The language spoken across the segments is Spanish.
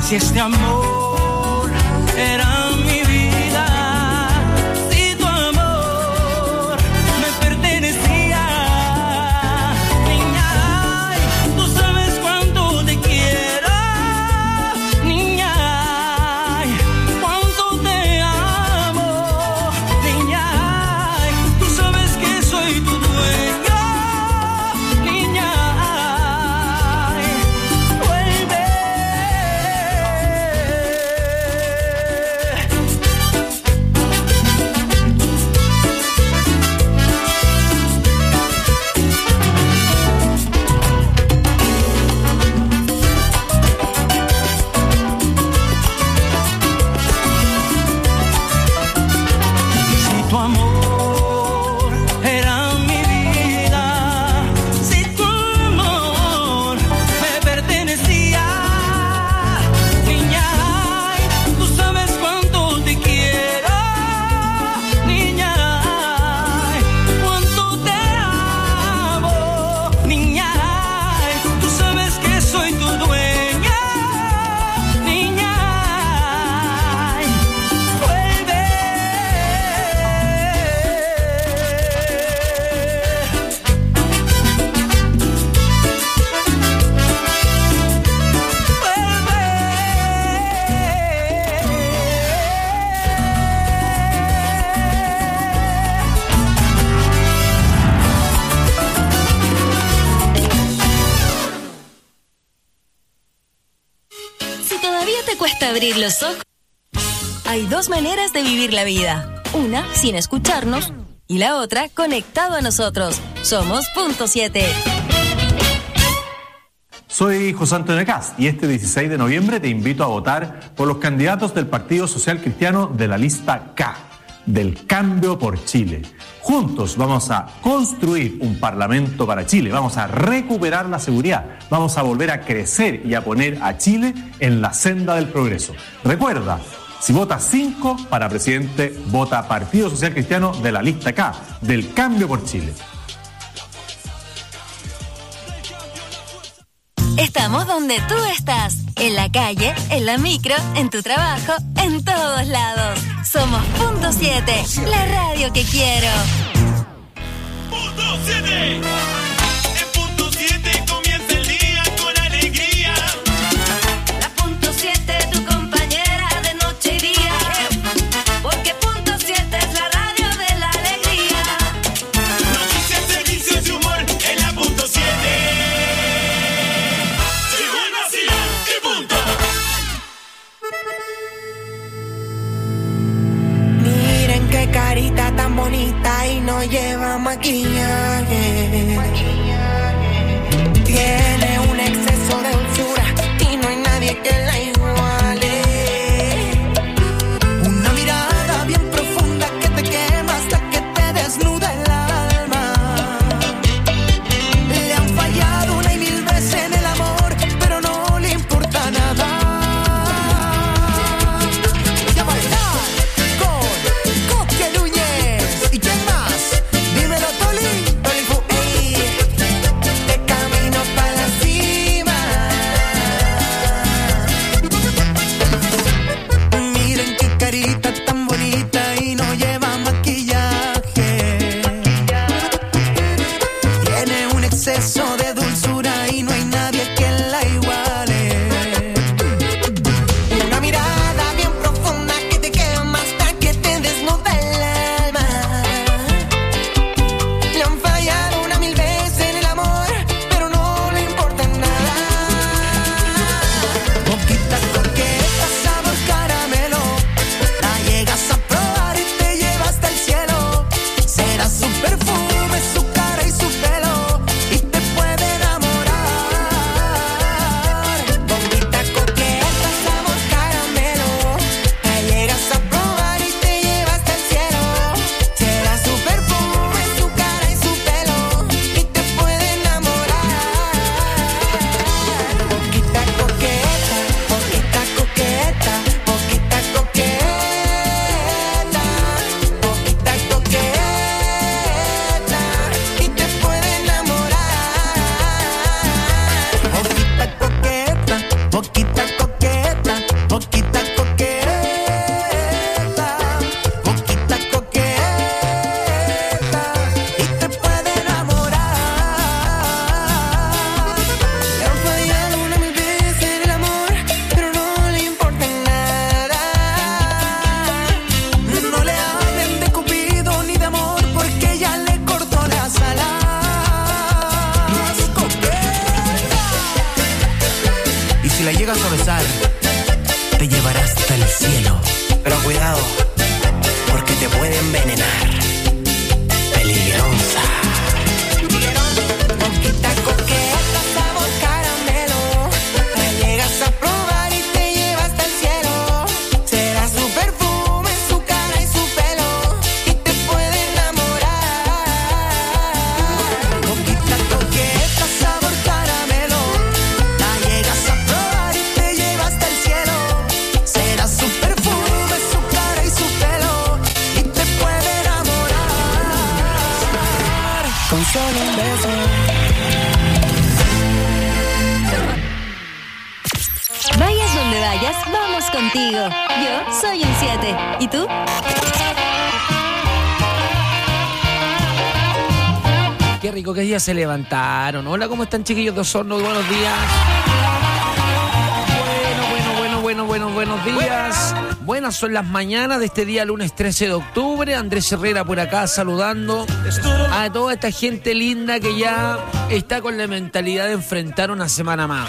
Si este amor era mi vida, si tu amor me pertenecía, niña, ay, tú sabes cuánto te quiero, niña, ay, cuánto te amo, niña, ay, tú sabes que soy tu dueño, niña, ay, vuelve. Si tu amor era mi vida, si tu amor me pertenecía, niña, ay, tú sabes cuánto te quiero, niña, ay, cuánto te amo, niña, ay, tú sabes que soy tu dueña, niña, ay, vuelve. Si todavía te cuesta abrir los ojos, hay dos maneras de vivir la vida. Una, sin escucharnos, y la otra, conectado a nosotros. Somos Punto 7. Soy José Antonio Caz y este 16 de noviembre te invito a votar por los candidatos del Partido Social Cristiano de la lista K, del Cambio por Chile. Juntos vamos a construir un parlamento para Chile, vamos a recuperar la seguridad, vamos a volver a crecer y a poner a Chile en la senda del progreso. Recuerda, si votas 5 para presidente, vota Partido Social Cristiano de la lista K, del Cambio por Chile. Estamos donde tú estás, en la calle, en la micro, en tu trabajo, en todos lados. Somos Punto 7, la radio que quiero. Punto 7. En Punto 7 comienza el día con alegría. La Punto 7, tu compañera de noche y día. Porque Punto 7 es la radio de la alegría. Noticias, servicios y humor en la Punto 7. Miren qué carita tan bonita y no lleva maquillaje. Tiene un exceso de dulzura y no hay nadie que la iguale. Una mirada bien profunda que te quema hasta que te desnuda el alma. Le han fallado una y mil veces en el amor, pero no le importa nada. Y a bailar con Coque Núñez. ¿Y quién más? Dímelo, Toli. Toli Fu, ey. De camino para la cima. Miren qué carita tan bonita y no lleva maquillaje. Tiene un exceso de dulzura y no hay nadie que la iguale. Una mirada bien profunda que te quema hasta que te desnuda el alma. Le han fallado una mil veces en el amor, pero no le importa nada. Boquita coqueta, sabor caramelo. La llegas a probar y te lleva hasta el cielo. Será su perfume, su cara y su pelo. Y te puede si la llegas a besar, te llevará hasta el cielo. Pero cuidado, porque te puede envenenar. Peligrosa. Boquita coqueta, sabor caramelo. La llegas a probar y te lleva hasta el cielo. Será su perfume, su cara y su pelo, y te puede enamorar. Boquita coqueta, sabor caramelo. La llegas a probar y te lleva hasta el cielo. Será su perfume, su cara y su pelo, y te puede enamorar. Con solo un beso. Vayas donde vayas, vamos contigo. Yo soy un 7. ¿Y tú? Qué rico que día se levantaron. Hola, ¿cómo están, chiquillos de Osorno? Buenos días. Buenos días. Buenas son las mañanas de este día lunes 13 de octubre. Andrés Herrera por acá saludando a toda esta gente linda que ya está con la mentalidad de enfrentar una semana más.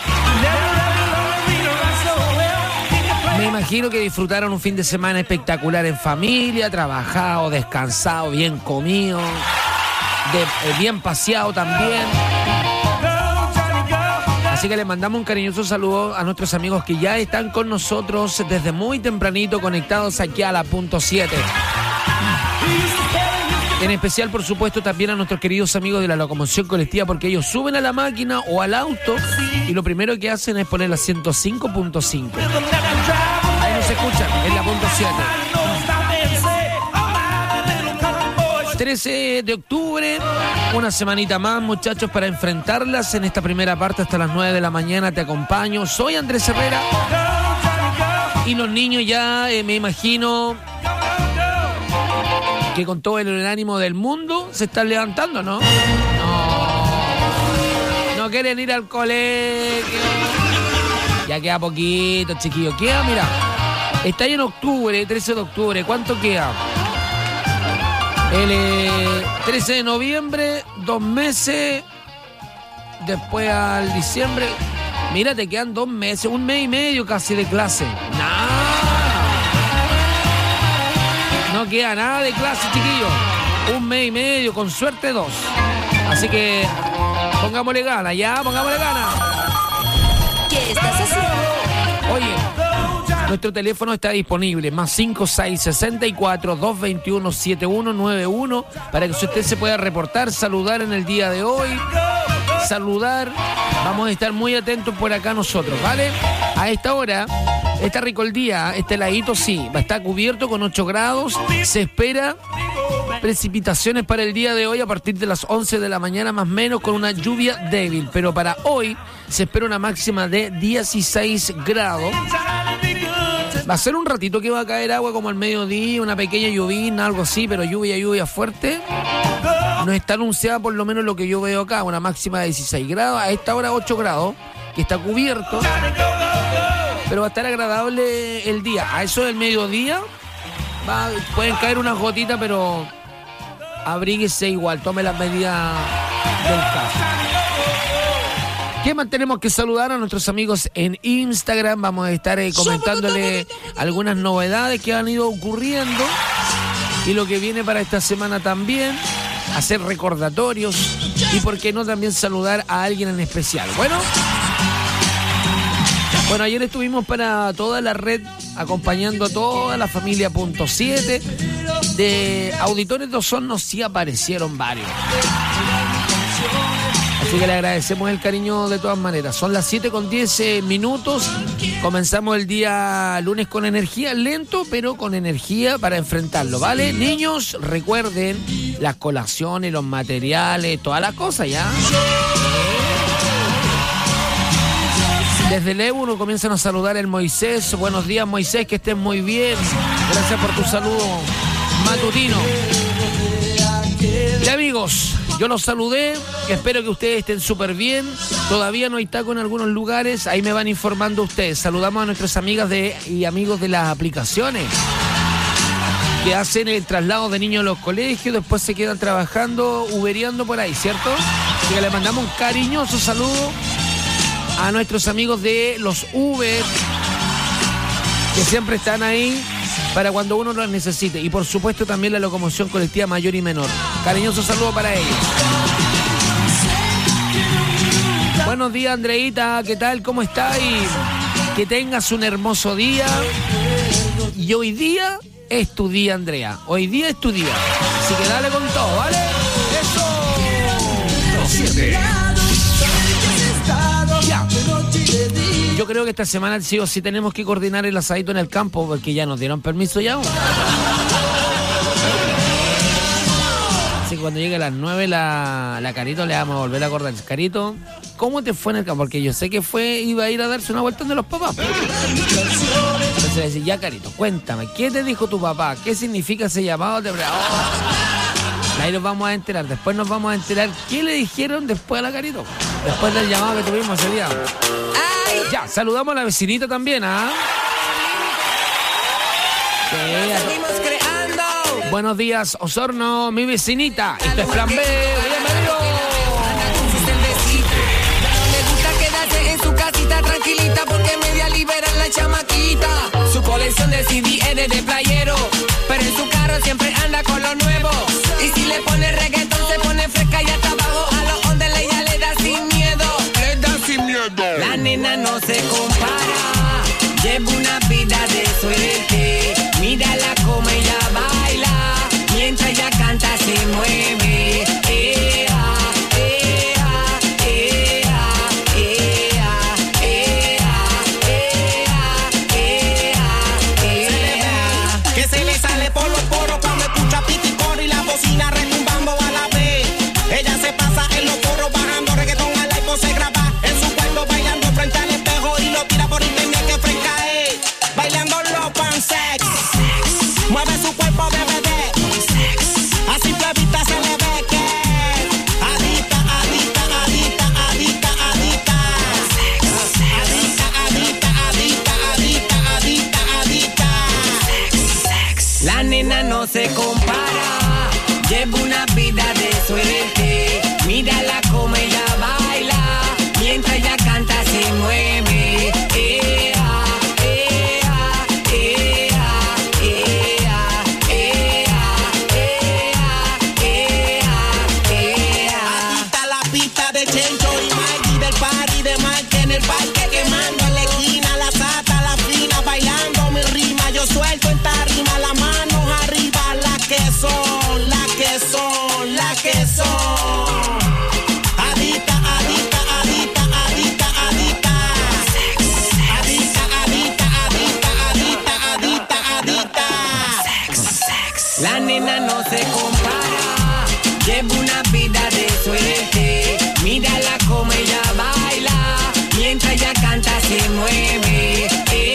Me imagino que disfrutaron un fin de semana espectacular en familia, trabajado, descansado, bien comido, bien paseado también. Así que le mandamos un cariñoso saludo a nuestros amigos que ya están con nosotros desde muy tempranito conectados aquí a la punto 7. En especial, por supuesto, también a nuestros queridos amigos de la locomoción colectiva, porque ellos suben a la máquina o al auto y lo primero que hacen es poner la 105.5. Ahí nos escuchan, en la punto 7. 13 de octubre, una semanita más, muchachos, para enfrentarlas en esta primera parte hasta las 9 de la mañana. Te acompaño, soy Andrés Herrera y los niños ya me imagino que con todo el ánimo del mundo se están levantando, ¿no? No quieren ir al colegio. Ya queda poquito, chiquillos. Queda, mira, está ahí en octubre, 13 de octubre. ¿Cuánto queda? El 13 de noviembre, 2 meses. Después al diciembre. Mira, te quedan 2 meses, 1 mes y medio casi de clase. No queda nada de clase, chiquillos. 1 mes y medio, con suerte 2. Así que pongámosle ganas, pongámosle ganas. ¿Qué estás haciendo? Oye, nuestro teléfono está disponible, más 5664-221-7191, para que usted se pueda reportar, saludar en el día de hoy. Vamos a estar muy atentos por acá nosotros, ¿vale? A esta hora, está rico el día, este heladito sí, va a estar cubierto con 8 grados, se espera precipitaciones para el día de hoy a partir de las 11 de la mañana más o menos, con una lluvia débil, pero para hoy se espera una máxima de 16 grados. Va a ser un ratito que va a caer agua como al mediodía, una pequeña lluvia, algo así, pero lluvia fuerte. No está anunciada, por lo menos lo que yo veo acá, una máxima de 16 grados. A esta hora 8 grados, que está cubierto, pero va a estar agradable el día. A eso del mediodía pueden caer unas gotitas, pero abríguese igual, tome las medidas del caso. ¿Qué más tenemos que saludar a nuestros amigos en Instagram? Vamos a estar comentándole algunas novedades que han ido ocurriendo y lo que viene para esta semana también. Hacer recordatorios y por qué no también saludar a alguien en especial. Bueno, ayer estuvimos para toda la red acompañando a toda la familia punto 7 de auditores de Osorno. Sí aparecieron varios. Así que le agradecemos el cariño de todas maneras. Son las 7:10. Comenzamos el día lunes con energía, lento, pero con energía para enfrentarlo, ¿vale? Niños, recuerden las colaciones, los materiales, todas las cosas, ¿ya? Desde el Evo comienzan a saludar el Moisés. Buenos días, Moisés, que estés muy bien. Gracias por tu saludo matutino. Y amigos, yo los saludé, espero que ustedes estén súper bien. Todavía no hay taco en algunos lugares, ahí me van informando ustedes. Saludamos a nuestras amigas y amigos de las aplicaciones que hacen el traslado de niños a los colegios, después se quedan trabajando, ubereando por ahí, ¿cierto? Así que le mandamos un cariñoso saludo a nuestros amigos de los Uber, que siempre están ahí para cuando uno los necesite. Y por supuesto también la locomoción colectiva mayor y menor. Cariñoso saludo para ellos. Buenos días, Andreita, ¿qué tal? ¿Cómo estás? Que tengas un hermoso día. Y hoy día es tu día, Andrea. Hoy día es tu día. Así que dale con todo, ¿vale? ¡Eso! 7. Ya. Yo creo que esta semana sí o sí tenemos que coordinar el asadito en el campo, porque ya nos dieron permiso ya. Así que cuando llegue a las 9 la Carito le vamos a volver a acordar. Carito, ¿cómo te fue en el campo? Porque yo sé que iba a ir a darse una vuelta de los papás. Entonces le decía, ya Carito, cuéntame, ¿qué te dijo tu papá? ¿Qué significa ese llamado? Ahí nos vamos a enterar. Después nos vamos a enterar qué le dijeron después a la Carito. Después del llamado que tuvimos ese día. ¡Ay! Ya, saludamos a la vecinita también, ¿ah? Seguimos creando. Buenos días, Osorno, mi vecinita. Esto es Plan B. Bienvenido. Le gusta quedarse en su casita tranquilita porque media libera la chamaquita. Su colección de CD es de playero, pero en su carro siempre anda con lo nuevo. Y si le pone reggaetón se pone fresca y hasta abajo a los ondes ella le da sin miedo. Le da sin miedo. La nena no se compara, lleva una vida de suerte. Mírala como ella baila, mientras ella canta se mueve. Que se le sale por los poros cuando escucha piticor y la bocina retumbando a la vez. Ella se pasa en los porros bajando reggaetón al iPhone, se graba en su cuarto bailando frente al espejo y lo tira por internet que fresca es. Bailando los pansex, mueve su cuerpo de bebé, a simple vista se le ve que adicta, adicta, adicta, adicta, adicta, adicta, adicta, adicta, adicta, adicta, adicta. La nena no se compara, lleva una vida de suerte. Mírala como ella baila, mientras ella canta se mueve. Adicta a la pista de Chencho y Maggie del party de Mike en el parque quemando en la esquina, la sata, la fina, bailando mi rima. Yo suelto en tarima, las manos arriba, las que son, las que son, las que son. Adicta, adicta, adicta, adicta, adicta. Adicta, adicta, adicta, adicta, adicta, adicta. La nena no se compara, lleva una vida de suerte. Mírala como ella baila, mientras ella canta se mueve.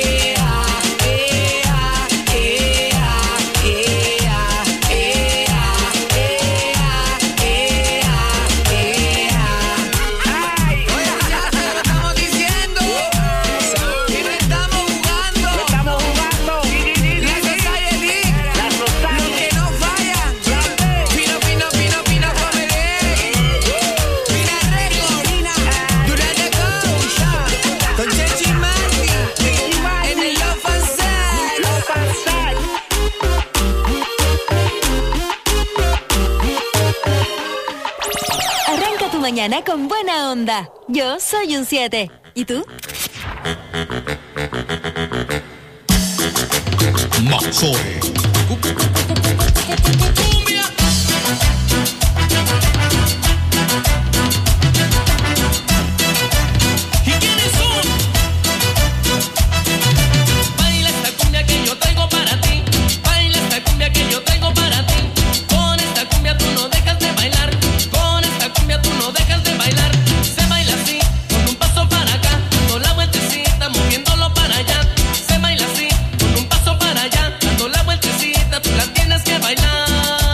Estamos diciendo que no estamos jugando. Estamos jugando. La society, los que no fallan. Pino, pino, pino, pino, comedy. Pina Record, Durante Coach, con Chechi Marty, en el Love and Side. Arranca tu mañana con buena onda. Yo soy un 7. ¿Y tú? Mazzoe. ¿Y quiénes son? Baila esta cumbia que yo traigo para ti. Baila esta cumbia que yo traigo para ti. Con esta cumbia tú no dejas de bailar. Con esta cumbia tú no dejas de bailar. Se baila así, con un paso para acá, dando la vueltecita, moviéndolo para allá. Se baila así, con un paso para allá, dando la vueltecita, tú la tienes que bailar.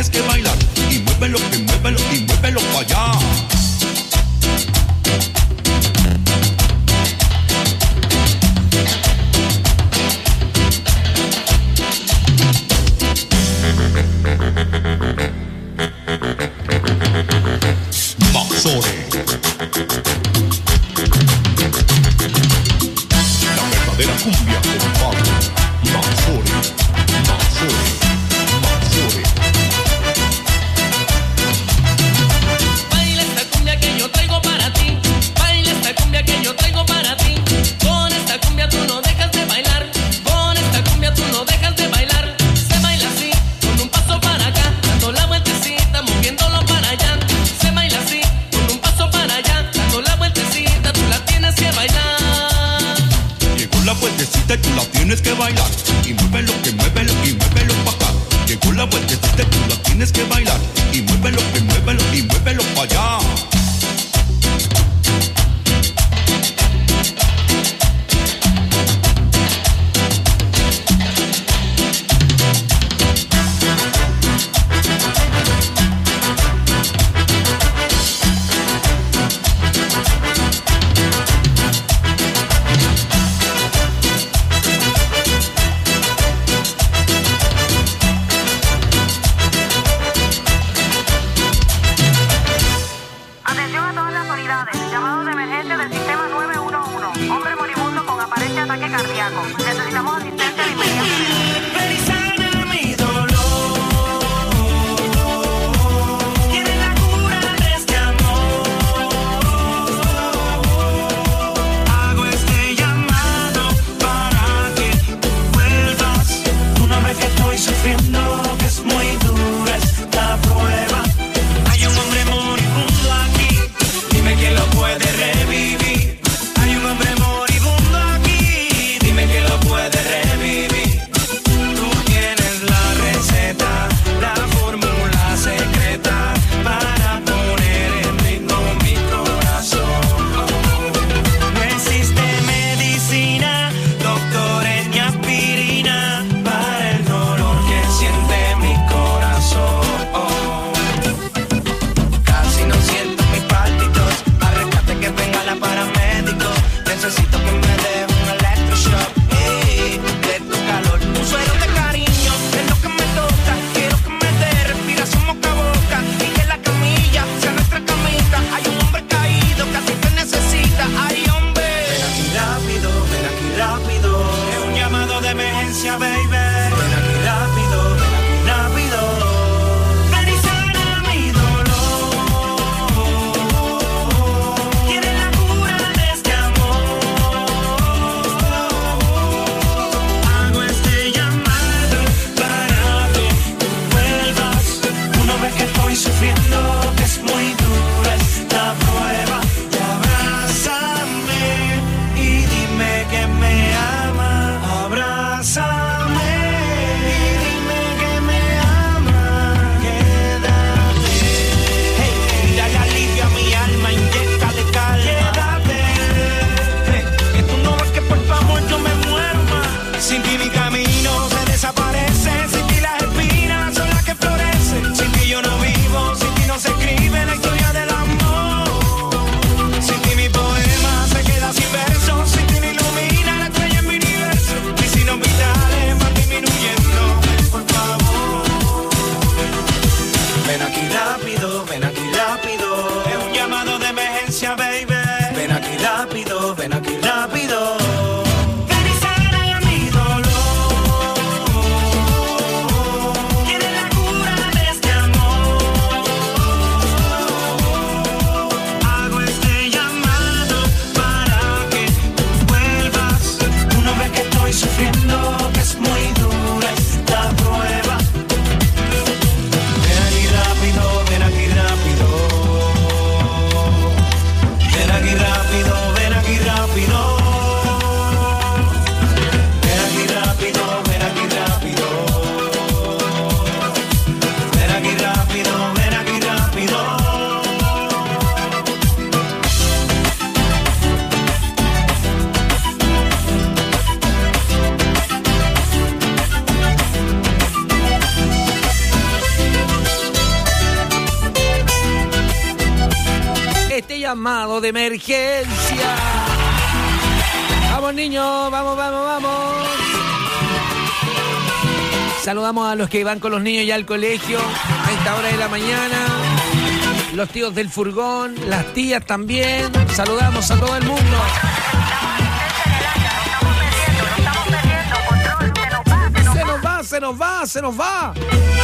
tienes que bailar. Y muévelo, y muévelo para allá. Maxore. La verdadera cumbia con Pablo. Maxore. Maxore. Maxore. Baila esta cumbia que yo traigo para ti. Baila esta cumbia que yo traigo para ti. Con esta cumbia tú no dejas de bailar. Con esta cumbia tú no dejas de bailar. Se baila así, con un paso para acá, dando la vueltecita, moviéndolo para allá. Se baila así, con un paso para allá, dando la vueltecita, tú la tienes que bailar. Llegó la vueltecita y tú la tienes que bailar. Y muévelo, y muévelo para acá. Llegó la vueltecita y tú la tienes que bailar. Y muévelo, y muévelo para allá. llamado de emergencia. Vamos, niños, vamos. Saludamos a los que van con los niños ya al colegio a esta hora de la mañana. Los tíos del furgón, las tías también. Saludamos a todo el mundo. Se nos va.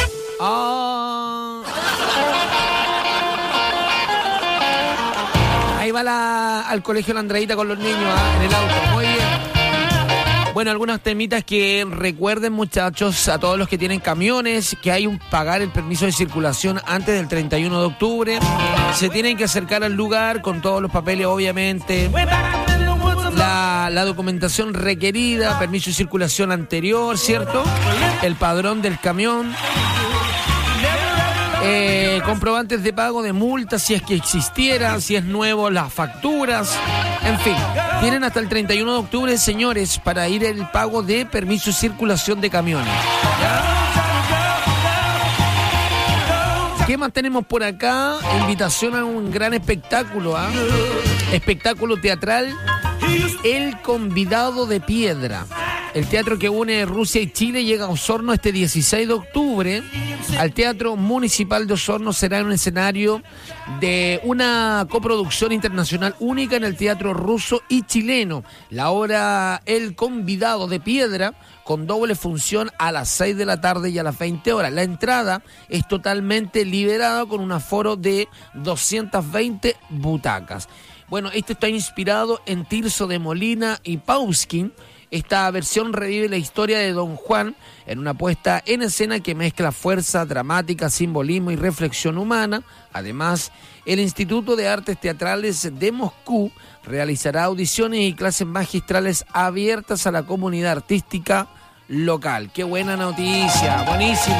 Ahí va al colegio la Andreita con los niños, en el auto. Muy bien. Bueno, algunas temitas que recuerden, muchachos, a todos los que tienen camiones, que hay un pagar el permiso de circulación antes del 31 de octubre. Se tienen que acercar al lugar con todos los papeles, obviamente. La documentación requerida, permiso de circulación anterior, ¿cierto? El padrón del camión. Comprobantes de pago de multas, si es que existiera, si es nuevo, las facturas, en fin. Tienen hasta el 31 de octubre, señores, para ir el pago de permiso de circulación de camiones. ¿Qué más tenemos por acá? Invitación a un gran espectáculo, espectáculo teatral, El Convidado de Piedra. El teatro que une Rusia y Chile llega a Osorno este 16 de octubre. Al Teatro Municipal de Osorno será un escenario de una coproducción internacional única en el teatro ruso y chileno. La obra El Convidado de Piedra, con doble función a las 6 de la tarde y a las 20 horas. La entrada es totalmente liberada con un aforo de 220 butacas. Bueno, esto está inspirado en Tirso de Molina y Pauskin. Esta versión revive la historia de Don Juan en una puesta en escena que mezcla fuerza dramática, simbolismo y reflexión humana. Además, el Instituto de Artes Teatrales de Moscú realizará audiciones y clases magistrales abiertas a la comunidad artística local. ¡Qué buena noticia! ¡Buenísimo!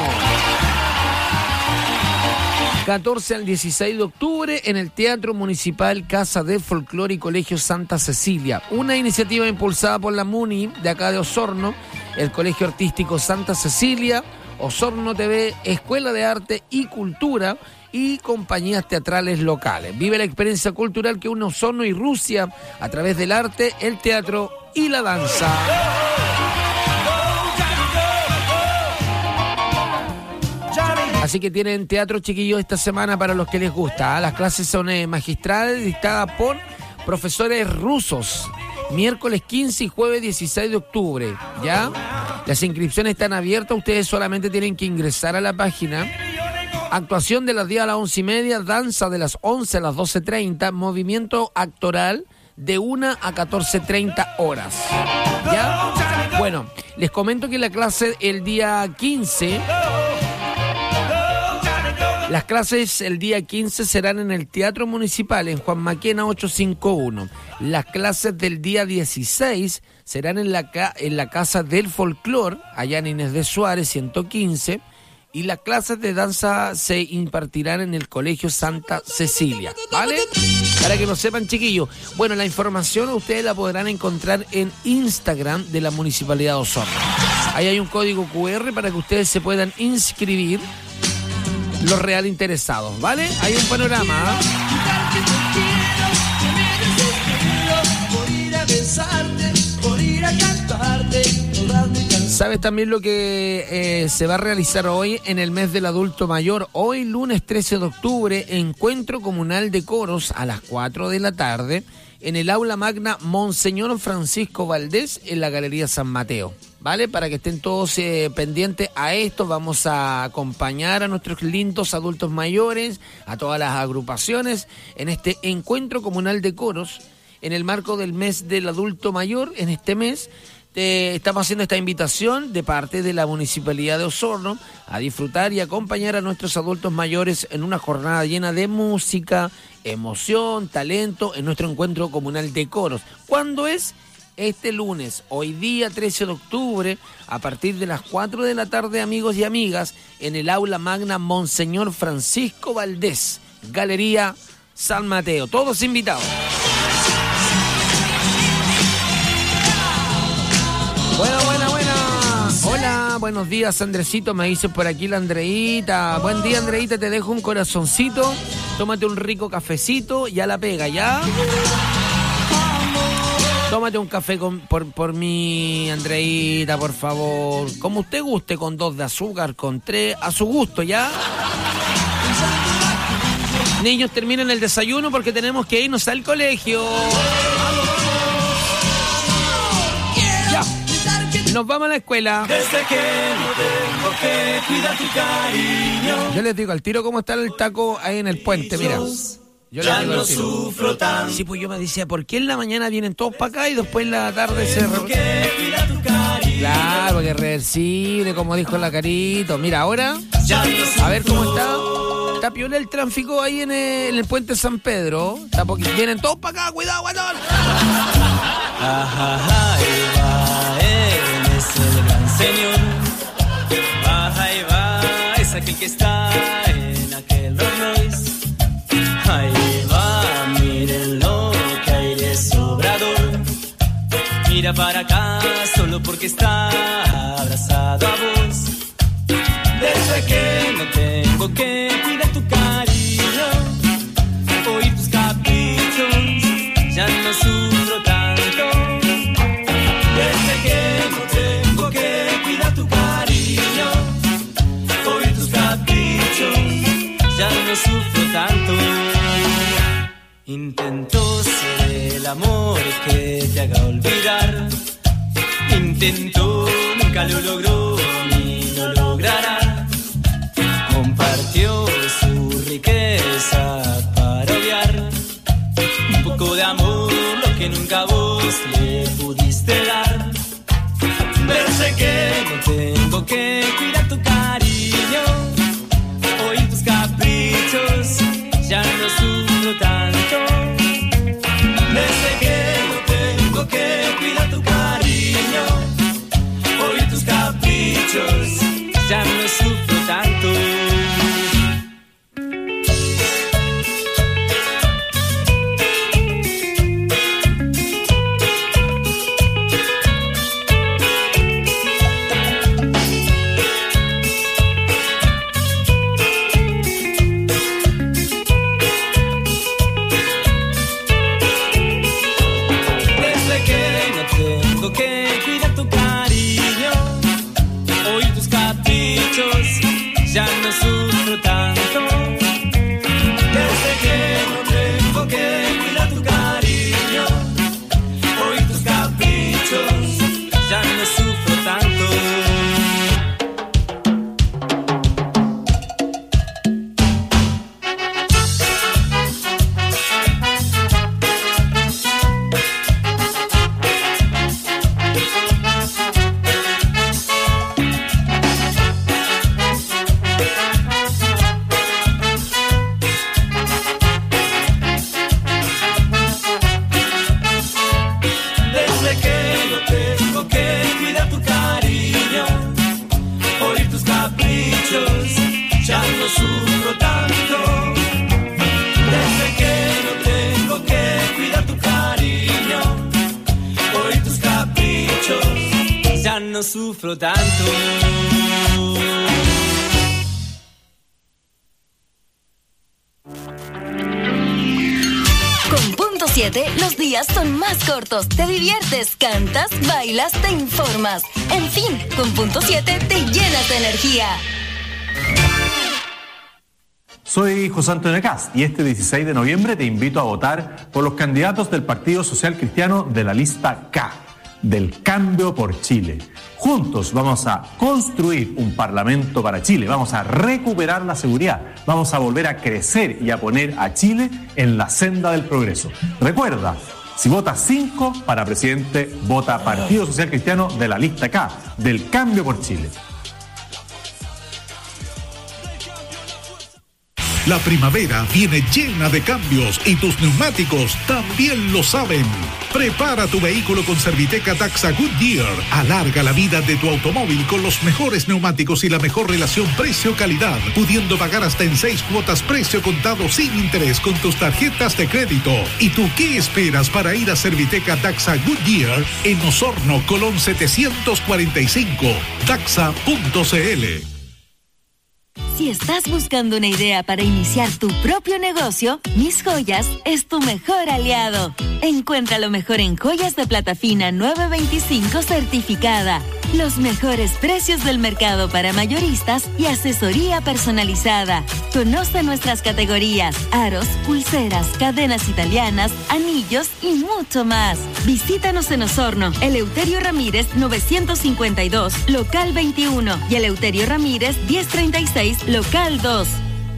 14 al 16 de octubre en el Teatro Municipal Casa del Folclore y Colegio Santa Cecilia. Una iniciativa impulsada por la MUNI de acá de Osorno, el Colegio Artístico Santa Cecilia, Osorno TV, Escuela de Arte y Cultura y compañías teatrales locales. Vive la experiencia cultural que une Osorno y Rusia a través del arte, el teatro y la danza. Así que tienen teatro, chiquillos, esta semana para los que les gusta. Las clases son magistrales, dictadas por profesores rusos. Miércoles 15 y jueves 16 de octubre, ¿ya? Las inscripciones están abiertas, ustedes solamente tienen que ingresar a la página. Actuación de las 10 a las 11:30, danza de las 11 a las 12:30, movimiento actoral de 1 a 14:30 horas, ¿ya? Bueno, les comento que la clase el día 15... Las clases el día 15 serán en el Teatro Municipal, en Juan Maquena 851. Las clases del día 16 serán en la Casa del Folclor, allá en Inés de Suárez 115. Y las clases de danza se impartirán en el Colegio Santa Cecilia, ¿vale? Para que lo sepan, chiquillos. Bueno, la información ustedes la podrán encontrar en Instagram de la Municipalidad de Osorno. Ahí hay un código QR para que ustedes se puedan inscribir. Los real interesados, ¿vale? Hay un panorama. ¿Sabes también lo que se va a realizar hoy en el mes del adulto mayor? Hoy, lunes 13 de octubre, encuentro comunal de coros a las 4 de la tarde en el aula magna Monseñor Francisco Valdés en la Galería San Mateo. ¿Vale? Para que estén todos pendientes a esto, vamos a acompañar a nuestros lindos adultos mayores, a todas las agrupaciones, en este encuentro comunal de coros, en el marco del mes del adulto mayor. En este mes estamos haciendo esta invitación de parte de la Municipalidad de Osorno a disfrutar y acompañar a nuestros adultos mayores en una jornada llena de música, emoción, talento, en nuestro encuentro comunal de coros. ¿Cuándo es? Este lunes, hoy día 13 de octubre, a partir de las 4 de la tarde, amigos y amigas, en el aula magna Monseñor Francisco Valdés, Galería San Mateo. Todos invitados. Buena. Hola, buenos días, Andresito, me dice por aquí la Andreita. Buen día, Andreita, te dejo un corazoncito. Tómate un rico cafecito, ya la pega, ¿ya? Tómate un café por mi Andreita, por favor. Como usted guste, con 2 de azúcar, con 3, a su gusto, ¿ya? Niños, terminen el desayuno porque tenemos que irnos al colegio. Ya. Nos vamos a la escuela. Desde que no tengo que cuidar tu cariño. Yo les digo al tiro cómo está el taco ahí en el puente, mira. Yo ya no sufro tanto. Sí, pues yo me decía, ¿por qué en la mañana vienen todos para acá y después en la tarde se... Claro, porque es reversible, como dijo la Carito. Mira, ahora, a ver cómo está. Está piola el tráfico ahí en el puente San Pedro. Está vienen todos para acá, cuidado, guatón. Él es el gran señor. Ahí va, es aquel que está en aquel Rolls Royce. Ahí va, miren lo que hay de sobrador. Mira para acá, solo porque está abrazado a vos. Desde que no tengo que cuidar tu cariño, oír tus caprichos, ya no sufro tanto. Desde que no tengo que cuidar tu cariño, oír tus caprichos, ya no sufro tanto. Intento ser el amor que te haga olvidar. Intento, nunca lo logró ni lo logrará. Compartió su riqueza para odiar. Un poco de amor, lo que nunca vos le pudiste dar. Pero sé que no tengo que cuidar tu cariño, oír tus caprichos, ya no sufro tanto. Desde que no tengo que cuidar tu cariño, oír tus caprichos, ya no sufro tanto. Ya no sufro tanto. Desde que no tengo que cuidar tu cariño, oír tus caprichos, ya no sufro tanto. No sufro tanto. Con Punto 7, los días son más cortos. Te diviertes, cantas, bailas, te informas. En fin, con Punto 7 te llenas de energía. Soy José Antonio Cast y este 16 de noviembre te invito a votar por los candidatos del Partido Social Cristiano de la lista K, del Cambio por Chile. Juntos vamos a construir un parlamento para Chile, vamos a recuperar la seguridad, vamos a volver a crecer y a poner a Chile en la senda del progreso. Recuerda, si votas 5 para presidente, vota Partido Social Cristiano de la lista K, del Cambio por Chile. La primavera viene llena de cambios y tus neumáticos también lo saben. Prepara tu vehículo con Serviteca Daxa Goodyear. Alarga la vida de tu automóvil con los mejores neumáticos y la mejor relación precio-calidad, pudiendo pagar hasta en 6 cuotas precio contado sin interés con tus tarjetas de crédito. ¿Y tú qué esperas para ir a Serviteca Daxa Goodyear en Osorno, Colón 745? Daxa.cl. Si estás buscando una idea para iniciar tu propio negocio, Mis Joyas es tu mejor aliado. Encuentra lo mejor en joyas de plata fina 925 certificada, los mejores precios del mercado para mayoristas y asesoría personalizada. Conoce nuestras categorías: aros, pulseras, cadenas italianas, anillos y mucho más. Visítanos en Osorno, Eleuterio Ramírez 952, local 21 y Eleuterio Ramírez 1036, local 2.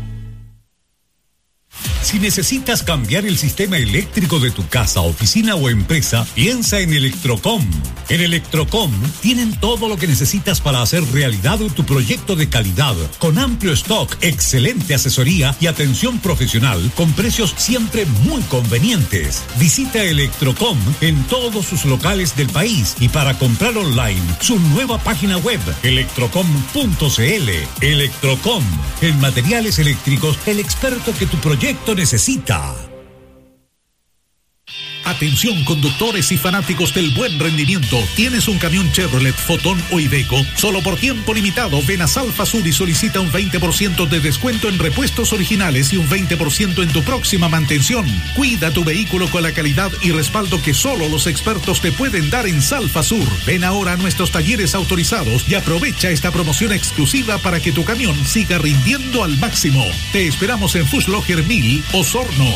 Si necesitas cambiar el sistema eléctrico de tu casa, oficina o empresa, piensa en Electrocom. En Electrocom tienen todo lo que necesitas para hacer realidad tu proyecto de calidad, con amplio stock, excelente asesoría y atención profesional, con precios siempre muy convenientes. Visita Electrocom en todos sus locales del país y para comprar online, su nueva página web, electrocom.cl. Electrocom, en materiales eléctricos, el experto que tu proyecto necesita. Atención conductores y fanáticos del buen rendimiento. ¿Tienes un camión Chevrolet, Fotón o Iveco? Solo por tiempo limitado ven a Salfa Sur y solicita un 20% de descuento en repuestos originales y un 20% en tu próxima mantención. Cuida tu vehículo con la calidad y respaldo que solo los expertos te pueden dar en Salfa Sur. Ven ahora a nuestros talleres autorizados y aprovecha esta promoción exclusiva para que tu camión siga rindiendo al máximo. Te esperamos en Fußlocher 1000, Osorno.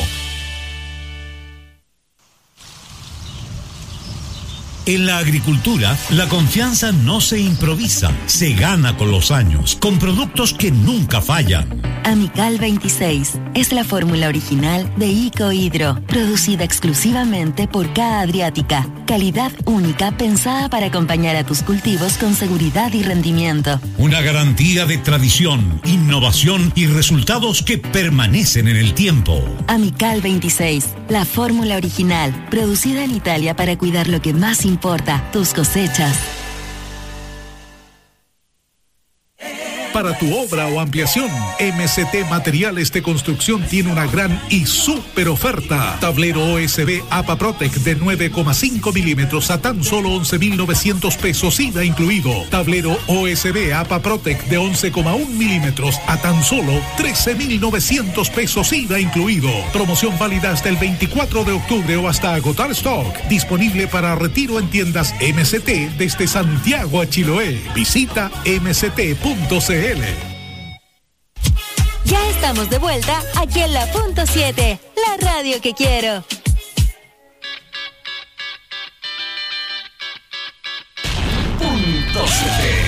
En la agricultura, la confianza no se improvisa, se gana con los años, con productos que nunca fallan. Amical 26 es la fórmula original de Icohidro, producida exclusivamente por K Adriática. Calidad única pensada para acompañar a tus cultivos con seguridad y rendimiento. Una garantía de tradición, innovación y resultados que permanecen en el tiempo. Amical 26, la fórmula original, producida en Italia para cuidar lo que más importa, tus cosechas. Para tu obra o ampliación, MCT Materiales de Construcción tiene una gran y súper oferta. Tablero OSB APA Protec de 9,5 milímetros a tan solo 11,900 pesos IVA incluido. Tablero OSB APA Protec de 11,1 milímetros a tan solo 13,900 pesos IVA incluido. Promoción válida hasta el 24 de octubre o hasta agotar stock. Disponible para retiro en tiendas MCT desde Santiago a Chiloé. Visita mct.cl. Ya estamos de vuelta aquí en la Punto 7, la radio que quiero. Punto 7.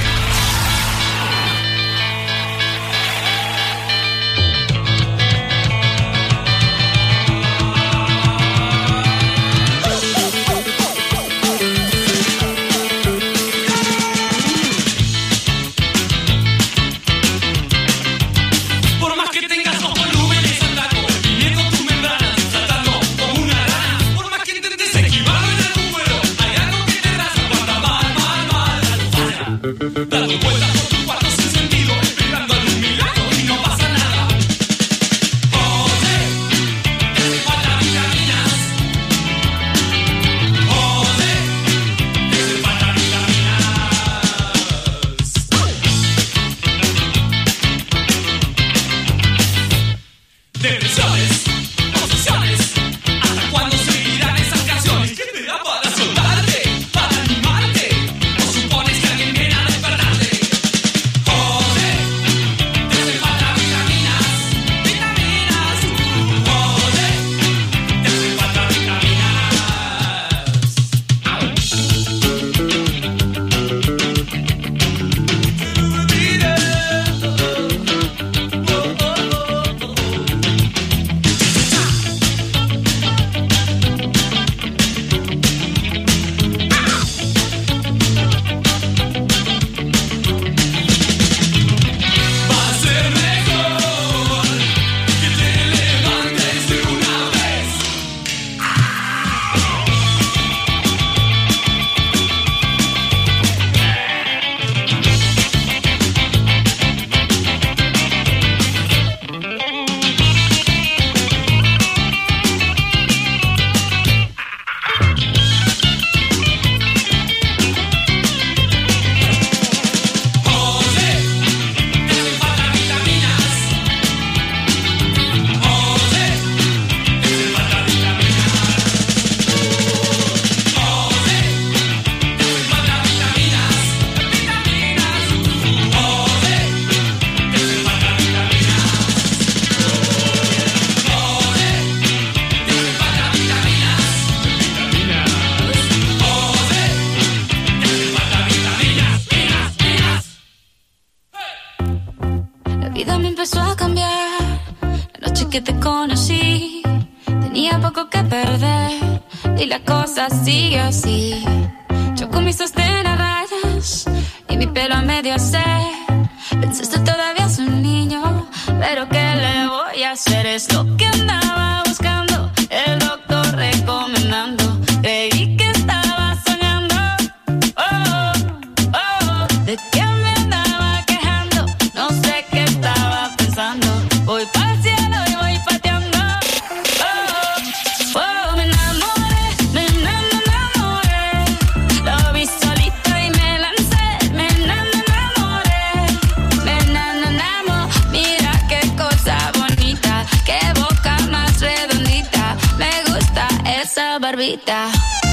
vida me empezó a cambiar. La noche que te conocí, tenía poco que perder y la cosa sigue así. Yo con mis sostén a rayas y mi pelo a medio hacer. Pensaste todavía es un niño, pero ¿qué le voy a hacer? Es lo que andaba buscando, el doctor recomendando. Creí que estaba soñando, oh, oh, de que me andaba quejando. No sé qué estaba pensando. Voy para el cielo y voy pateando. Oh, oh, me enamoré, me enamoré. Lo vi solito y me lancé. Me enamoré, me enamoré. Mira qué cosa bonita, qué boca más redondita. Me gusta esa barbita.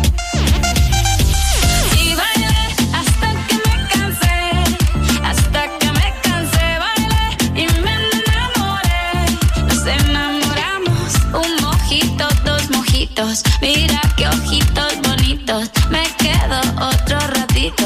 Y bailé hasta que me cansé, hasta que me cansé. Bailé y me enamoré. Nos enamoramos, un mojito, dos mojitos. Mira qué ojitos bonitos. Me quedo otro ratito.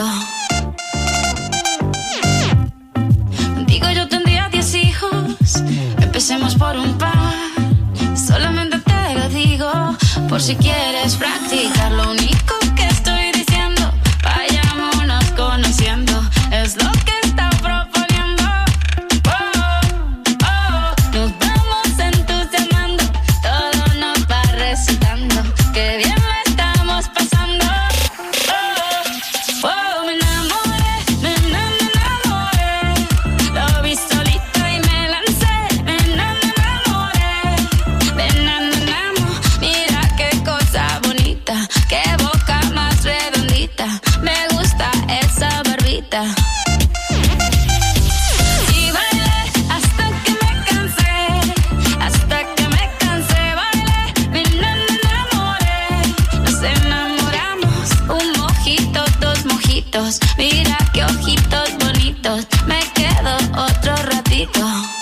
Digo, yo tendría 10 hijos. Empecemos por un par. Solamente te lo digo por si quieres practicar. Lo único que estoy diciendo, vayámonos conociendo. Es lo que está proponiendo. Oh, oh, nos vamos entusiasmando. Todo nos va recitando. Qué bien la estamos pasando. Oh, oh, me enamoré, me enamoré. Lo vi solito y me lancé. Me enamoré, me enamoramos. Mira qué cosa bonita, qué boca más redondita. Me gusta esa barbita. Y bailé hasta que me cansé, hasta que me cansé. Bailé, me enamoré. Nos enamoramos, un mojito, dos mojitos. Mira qué ojitos bonitos. Me quedo otro ratito.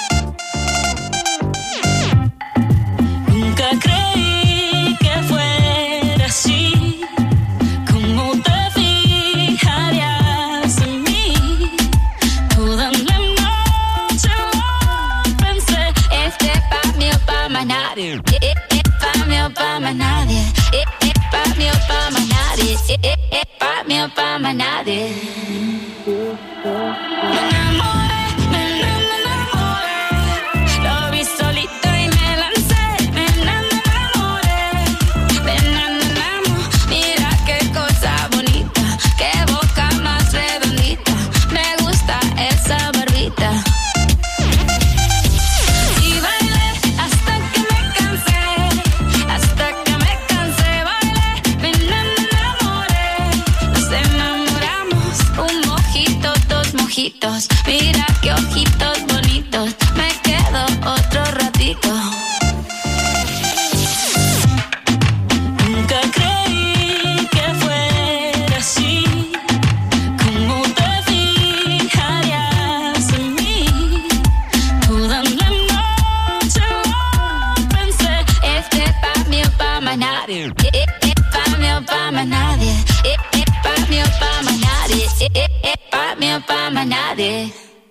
Nunca creí que fuera así. ¿Cómo te fijarías en mí? Toda la noche lo pensé. Este pa' mí o pa' más nadie. Pa' mí o pa' más nadie. Pa' mí o pa' más nadie. Pa' mí o pa' más nadie. Me enamoré, me enamoré. Lo vi solito y me lancé. Me enamoré, me enamoramos. Mira qué cosa bonita, qué boca más redondita. Me gusta esa barbita. Y bailé hasta que me cansé, hasta que me cansé. Bailé, me enamoré. Nos enamoramos, un mojito, dos mojitos. Mira qué ojitos bonitos. Me quedo otro ratito. Nunca creí que fuera así. ¿Cómo te fijarías en mí? Toda la noche lo pensé. Este pa' mí o pa' más nadie. Pa' mí o pa' más nadie. Pa' mí o pa' más nadie. Pa' mí o pa' más nadie.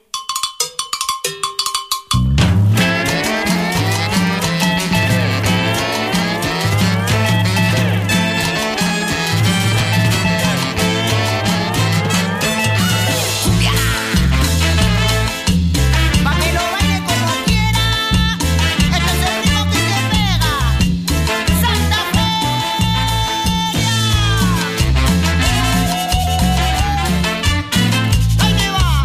Pa' que lo baile como quiera. Este es el ritmo que se pega. Santa Feria. Ahí te va.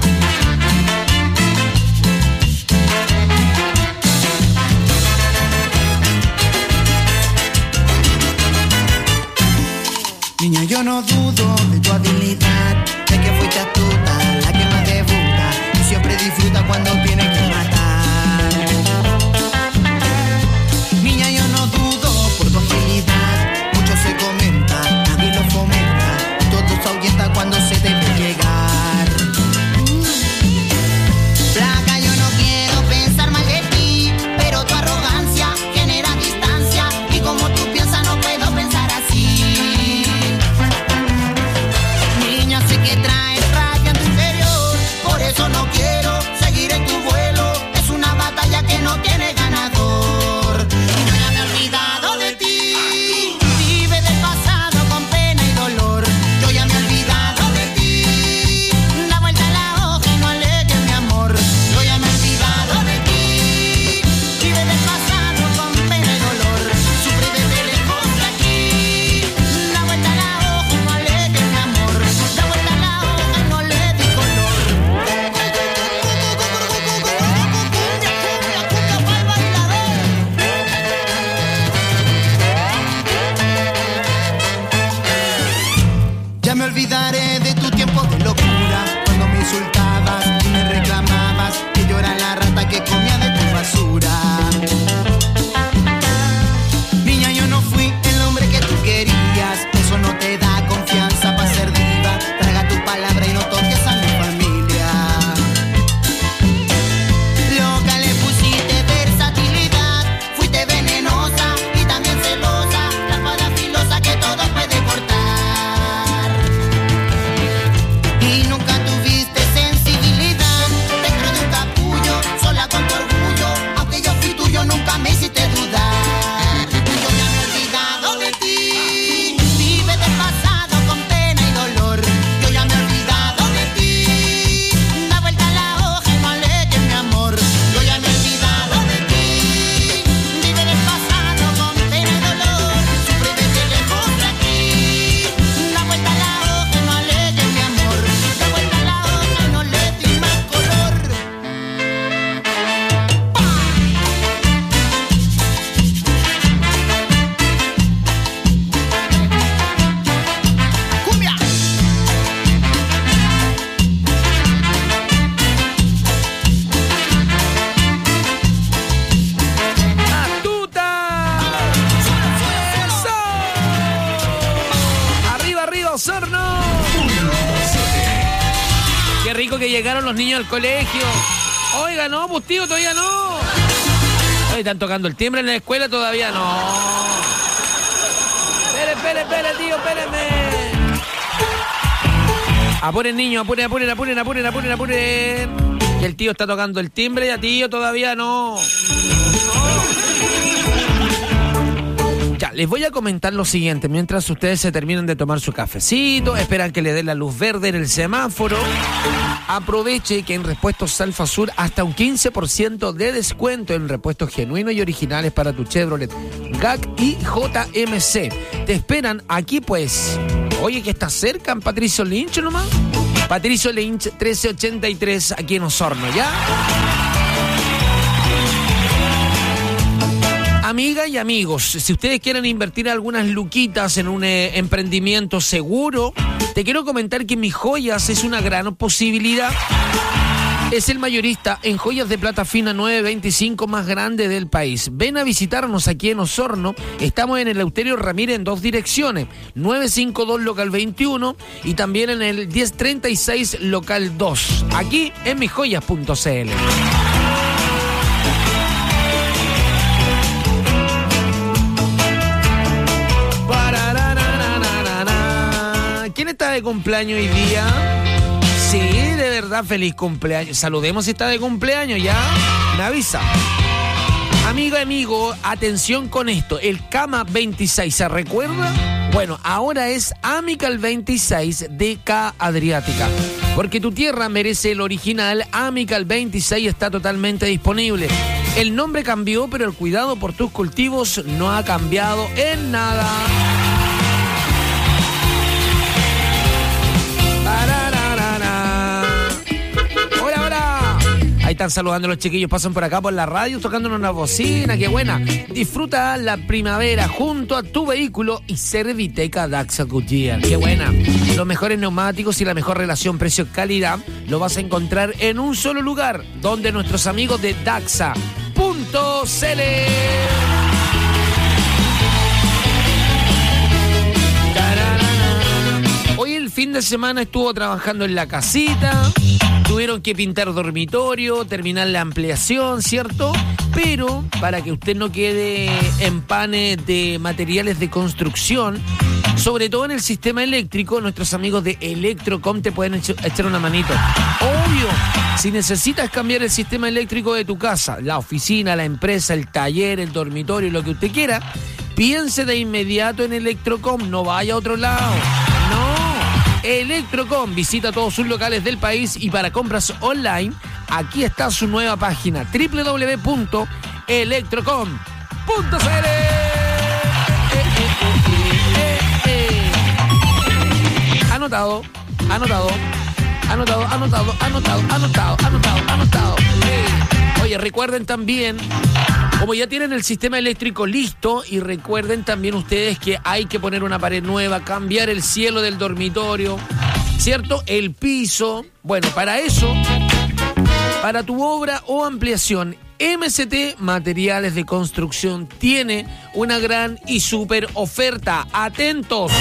Niña, yo no dudo de tu habilidad, de que fuiste astuta, la que más te gusta y siempre disfruta cuando tienes que matar. Niña, yo no dudo por tu agilidad, mucho se comenta, nadie lo fomenta, todo se ahuyenta cuando se te ve llegar. Flaca, yo no quiero pensar mal de ti, pero tu arrogancia genera distancia y como tú piensas no puedo pensar así. Niña, sé que que llegaron los niños al colegio. Oiga, no, pues tío, todavía no. Oye, ¿están tocando el timbre en la escuela? Todavía no. Espere, tío, espéreme. Apuren, niños, apuren. Que el tío está tocando el timbre y a tío todavía no. Ya, les voy a comentar lo siguiente. Mientras ustedes se terminan de tomar su cafecito, esperan que le den la luz verde en el semáforo, aproveche que en Repuestos Alfa Sur hasta un 15% de descuento en repuestos genuinos y originales para tu Chevrolet GAC y JMC. Te esperan aquí, pues. Oye, que está cerca en Patricio Lynch nomás. Patricio Lynch 1383 aquí en Osorno, ¿ya? Amigas y amigos, si ustedes quieren invertir algunas luquitas en un emprendimiento seguro, te quiero comentar que Mis Joyas es una gran posibilidad. Es el mayorista en joyas de plata fina 925 más grande del país. Ven a visitarnos aquí en Osorno. Estamos en el Eleuterio Ramírez en 2 direcciones, 952 local 21 y también en el 1036 local 2, aquí en misjoyas.cl. ¿Quién está de cumpleaños hoy día? Sí, de verdad, feliz cumpleaños. Saludemos si está de cumpleaños, ¿ya? Me avisa. Amigo, atención con esto. El Cama 26, ¿se recuerda? Bueno, ahora es Amical 26 DK Adriática. Porque tu tierra merece el original. Amical 26 está totalmente disponible. El nombre cambió, pero el cuidado por tus cultivos no ha cambiado en nada. Ahí están saludando los chiquillos, pasan por acá por la radio, tocándonos una bocina, qué buena. Disfruta la primavera junto a tu vehículo y Serviteca Daxa Goodyear, qué buena. Los mejores neumáticos y la mejor relación precio-calidad lo vas a encontrar en un solo lugar, donde nuestros amigos de Daxa.cl. Hoy el fin de semana estuvo trabajando en la casita. Tuvieron que pintar dormitorio, terminar la ampliación, ¿cierto? Pero para que usted no quede en panes de materiales de construcción, sobre todo en el sistema eléctrico, nuestros amigos de Electrocom te pueden echar una manito. Obvio, si necesitas cambiar el sistema eléctrico de tu casa, la oficina, la empresa, el taller, el dormitorio, lo que usted quiera, piense de inmediato en Electrocom, no vaya a otro lado. Electrocom visita todos sus locales del país y para compras online, aquí está su nueva página www.electrocom.cl. Anotado. Oye, recuerden también, como ya tienen el sistema eléctrico listo, y recuerden también ustedes que hay que poner una pared nueva, cambiar el cielo del dormitorio, ¿cierto? El piso. Bueno, para eso, para tu obra o ampliación, MST Materiales de Construcción tiene una gran y súper oferta. Atentos.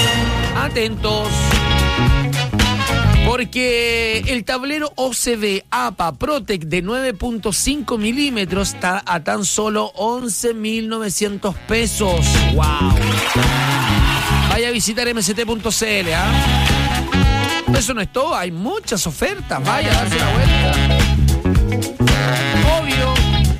Porque el tablero OCB APA Protec de 9.5 milímetros está a tan solo 11.900 pesos. ¡Wow! Vaya a visitar mst.cl, ¿ah? Eso no es todo, hay muchas ofertas. Vaya a darse la vuelta. Obvio.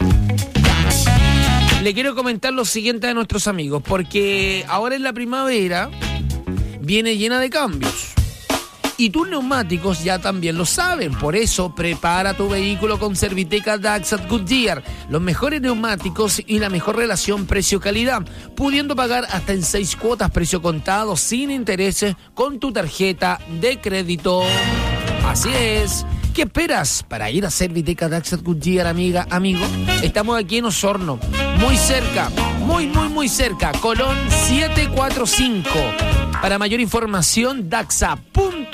Le quiero comentar lo siguiente a nuestros amigos, porque ahora en la primavera viene llena de cambios. Y tus neumáticos ya también lo saben. Por eso, prepara tu vehículo con Serviteca Daxa Goodyear. Los mejores neumáticos y la mejor relación precio-calidad. Pudiendo pagar hasta en 6 cuotas precio contado sin intereses con tu tarjeta de crédito. Así es. ¿Qué esperas para ir a Serviteca Daxa Goodyear, amiga, amigo? Estamos aquí en Osorno. Muy cerca. Muy cerca. Colón 745. Para mayor información, daxa.cl.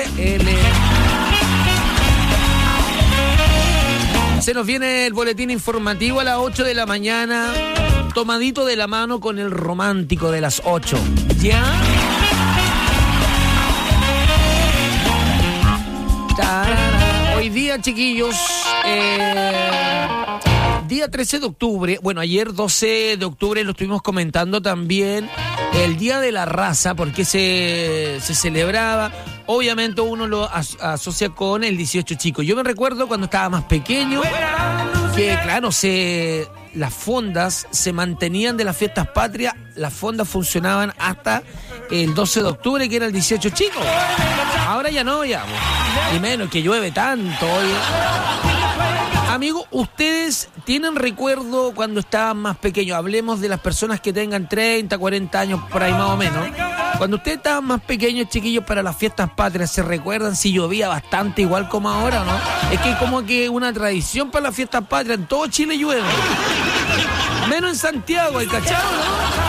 Se nos viene el boletín informativo a las 8 de la mañana, tomadito de la mano con el romántico de las 8. ¿Ya? Tarara. Hoy Hoy día, chiquillos, día 13 de octubre, bueno, ayer 12 de octubre lo estuvimos comentando también, el Día de la Raza, porque se celebraba, obviamente uno lo asocia con el 18 chico. Yo me recuerdo cuando estaba más pequeño, que claro, las fondas se mantenían de las fiestas patrias, las fondas funcionaban hasta el 12 de octubre, que era el 18 chico. Ahora ya no, ya, y menos que llueve tanto hoy. Amigos, ¿ustedes tienen recuerdo cuando estaban más pequeños? Hablemos de las personas que tengan 30, 40 años, por ahí más o menos. Cuando ustedes estaban más pequeños, chiquillos, para las fiestas patrias, ¿se recuerdan si llovía bastante igual como ahora o no? Es que como que una tradición para las fiestas patrias, en todo Chile llueve. Menos en Santiago, ¿hay cachado, no?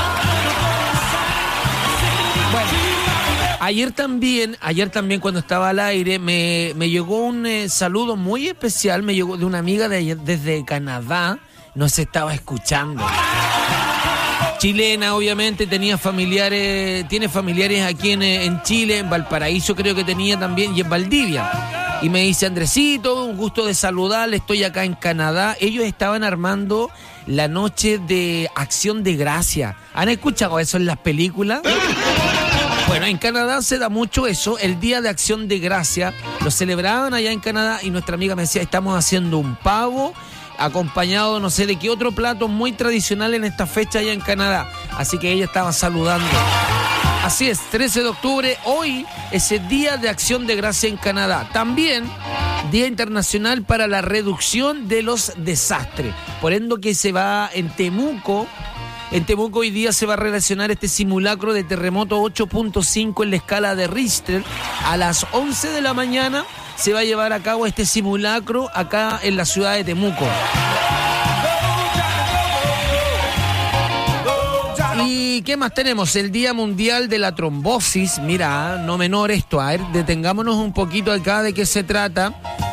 Bueno, ayer también cuando estaba al aire me llegó un saludo muy especial, me llegó de una amiga desde Canadá, nos estaba escuchando. Chilena, obviamente, tiene familiares aquí en Chile, en Valparaíso creo que tenía también, y en Valdivia. Y me dice, Andresito, un gusto de saludarle, estoy acá en Canadá. Ellos estaban armando la noche de Acción de Gracia. ¿Han escuchado eso en las películas? Bueno, en Canadá se da mucho eso, el Día de Acción de Gracia. Lo celebraban allá en Canadá y nuestra amiga me decía, estamos haciendo un pavo acompañado no sé de qué otro plato muy tradicional en esta fecha allá en Canadá. Así que ella estaba saludando. Así es, 13 de octubre, hoy es el Día de Acción de Gracia en Canadá. También Día Internacional para la Reducción de los Desastres. Por ende que se va en Temuco. En Temuco hoy día se va a relacionar este simulacro de terremoto 8.5 en la escala de Richter. A las 11 de la mañana se va a llevar a cabo este simulacro acá en la ciudad de Temuco. ¿Y qué más tenemos? El Día Mundial de la Trombosis. Mira, no menor esto. A ver, detengámonos un poquito acá de qué se trata.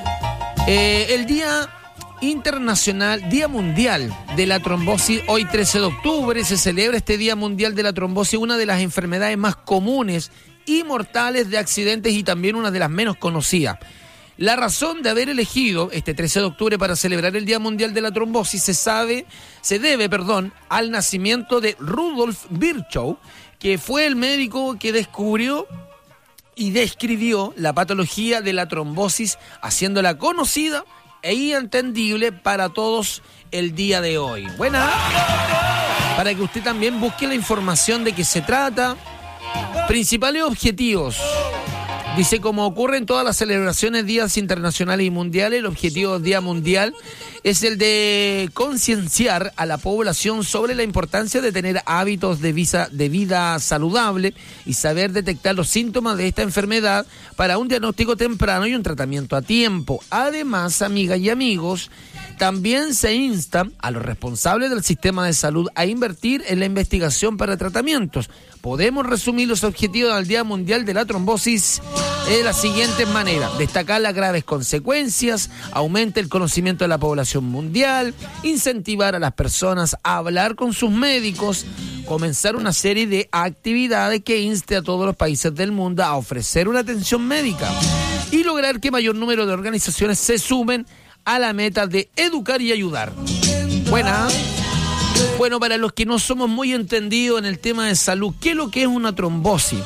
El Día Internacional, Día Mundial de la Trombosis, hoy 13 de octubre se celebra este Día Mundial de la Trombosis, una de las enfermedades más comunes y mortales de accidentes y también una de las menos conocidas. La razón de haber elegido este 13 de octubre para celebrar el Día Mundial de la Trombosis se debe al nacimiento de Rudolf Virchow, que fue el médico que descubrió y describió la patología de la trombosis, haciéndola conocida e entendible para todos el día de hoy. Buena, para que usted también busque la información de qué se trata. Principales objetivos. Dice, como ocurre en todas las celebraciones, días internacionales y mundiales, el objetivo del Día Mundial es el de concienciar a la población sobre la importancia de tener hábitos de vida saludable y saber detectar los síntomas de esta enfermedad para un diagnóstico temprano y un tratamiento a tiempo. Además, amigas y amigos, también se insta a los responsables del sistema de salud a invertir en la investigación para tratamientos. Podemos resumir los objetivos del Día Mundial de la Trombosis de la siguiente manera: destacar las graves consecuencias, aumenta el conocimiento de la población mundial, incentivar a las personas a hablar con sus médicos, comenzar una serie de actividades que inste a todos los países del mundo a ofrecer una atención médica y lograr que mayor número de organizaciones se sumen a la meta de educar y ayudar. Buena. Bueno, para los que no somos muy entendidos en el tema de salud, ¿qué es lo que es una trombosis?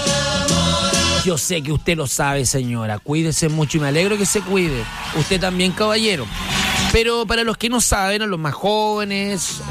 Yo sé que usted lo sabe, señora. Cuídese mucho y me alegro que se cuide. Usted también, caballero. Pero para los que no saben, a los más jóvenes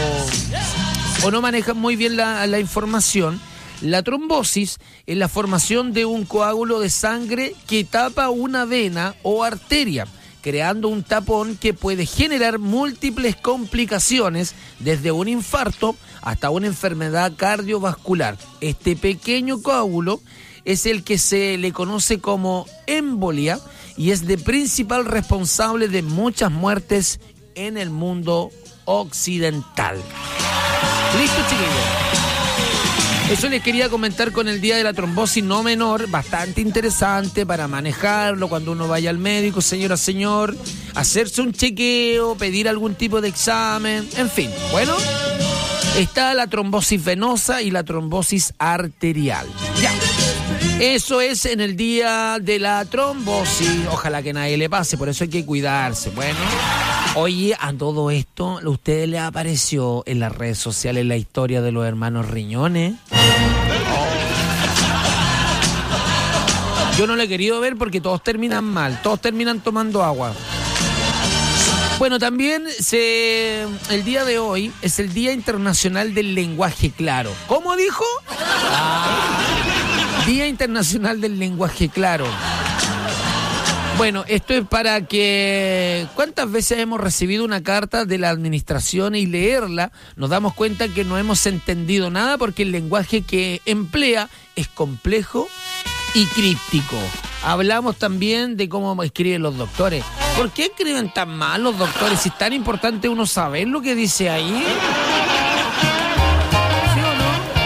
o no manejan muy bien la información, la trombosis es la formación de un coágulo de sangre que tapa una vena o arteria, creando un tapón que puede generar múltiples complicaciones, desde un infarto hasta una enfermedad cardiovascular. Este pequeño coágulo es el que se le conoce como embolia y es de principal responsable de muchas muertes en el mundo occidental. ¿Listo, chiquillos? Eso les quería comentar con el Día de la Trombosis, no menor, bastante interesante para manejarlo cuando uno vaya al médico, señora, señor, hacerse un chequeo, pedir algún tipo de examen, en fin. Bueno, está la trombosis venosa y la trombosis arterial. Ya. Eso es en el día de la trombosis. Ojalá que nadie le pase, por eso hay que cuidarse. Bueno, oye, a todo esto, ¿a ustedes les apareció en las redes sociales la historia de los hermanos Riñones? Yo no lo he querido ver porque todos terminan mal, todos terminan tomando agua. Bueno, también el día de hoy es el Día Internacional del Lenguaje Claro. ¿Cómo dijo? Día Internacional del Lenguaje Claro. Bueno, esto es para que... ¿Cuántas veces hemos recibido una carta de la administración y leerla nos damos cuenta que no hemos entendido nada porque el lenguaje que emplea es complejo y críptico? Hablamos también de cómo escriben los doctores. ¿Por qué escriben tan mal los doctores? Si es tan importante uno saber lo que dice ahí. ¿Sí o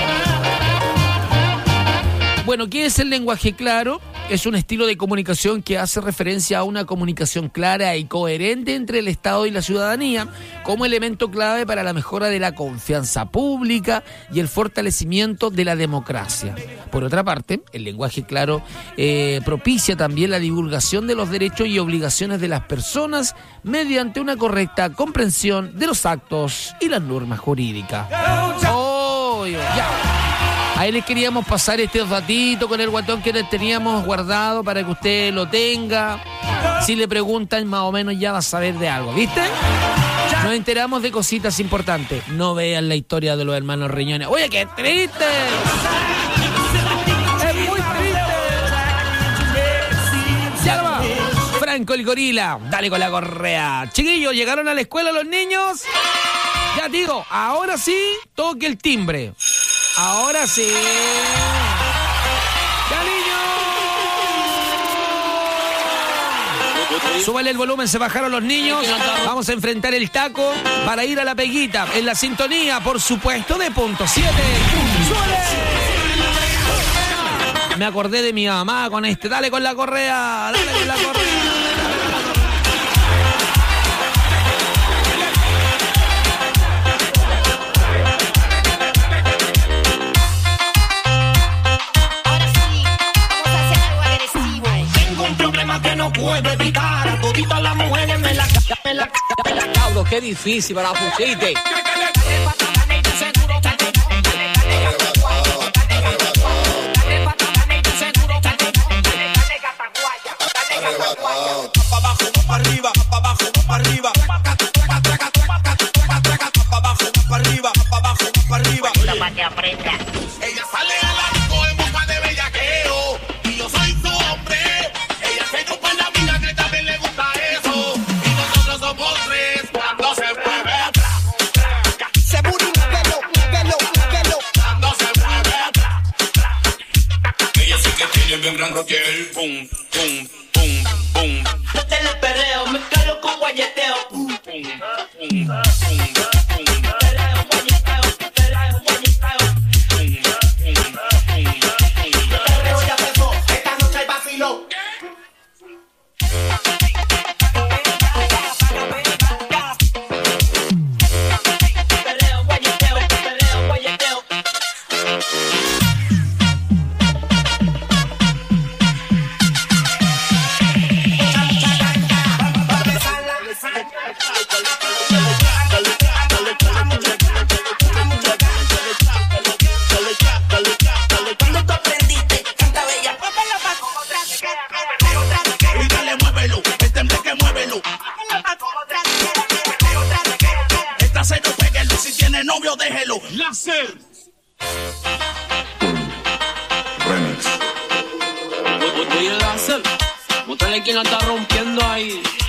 no? Bueno, ¿qué es el lenguaje claro? Es un estilo de comunicación que hace referencia a una comunicación clara y coherente entre el Estado y la ciudadanía como elemento clave para la mejora de la confianza pública y el fortalecimiento de la democracia. Por otra parte, el lenguaje claro propicia también la divulgación de los derechos y obligaciones de las personas mediante una correcta comprensión de los actos y las normas jurídicas. ¡Oh, ya! Ahí les queríamos pasar este datito con el guatón que les teníamos guardado para que usted lo tenga. Si le preguntan, más o menos ya va a saber de algo, ¿viste? Nos enteramos de cositas importantes. No vean la historia de los hermanos Riñones. ¡Oye, qué triste! ¡Es muy triste! ¡Ya va! Franco el gorila, dale con la correa. Chiquillos, ¿llegaron a la escuela los niños? Ya digo, ahora sí, toque el timbre. Ahora sí. ¡Ya, niños! Súbale el volumen, se bajaron los niños. Vamos a enfrentar el taco para ir a la peguita. En la sintonía, por supuesto, de punto 7. ¡Súbale! Me acordé de mi mamá con este. Dale con la correa. Dale con la correa. Que no puedo evitar a toditas las mujeres me la Cabro, qué difícil para la pusiste. abajo, para arriba, abajo, para arriba. Abajo, para arriba, abajo, para arriba. Para que aprenda. Ella sale a la disco en busca de bellaqueo y yo soy su hombre. Ella se chupa en la vida que también le gusta eso. Y nosotros somos tres cuando se mueve atrás. Se mueve, muévelo. Cuando se mueve atrás. Ella sí que tiene bien gran rocker. Pum, pum, pum, pum. Este es el perreo, me calo con guayeteo. Pum, pum, pum, pum. Novio, déjelo. Láser. Oye, Láser, bótale quien la está rompiendo ahí.